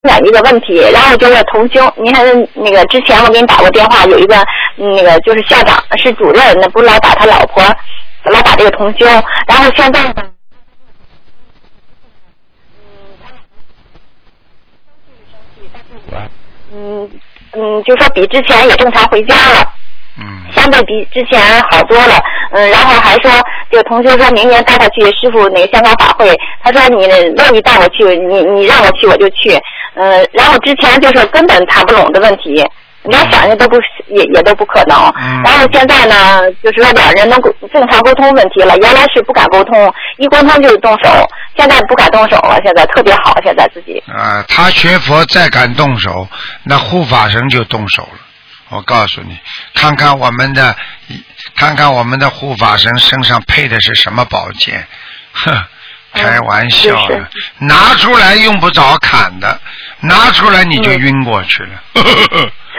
一个问题，然后就是同修，您看那个之前我给你打过电话，有一个那个就是校长是主任，那不是老打他老婆，老打这个同修，然后现在呢，就说比之前也正常回家了。相对比之前好多了，然后还说，这个同学说明年带他去师傅那个香港法会，他说你乐意带我去，你让我去我就去，然后之前就是根本谈不拢的问题，连想的都不也都不可能，然后现在呢，就是说两人能正常沟通问题了，原来是不敢沟通，一沟通就是动手，现在不敢动手了，现在特别好，现在自己他学佛再敢动手，那护法神就动手了。我告诉你，看看我们的护法神身上配的是什么宝剑，哼，开玩笑的，拿出来用不着砍的，拿出来你就晕过去了。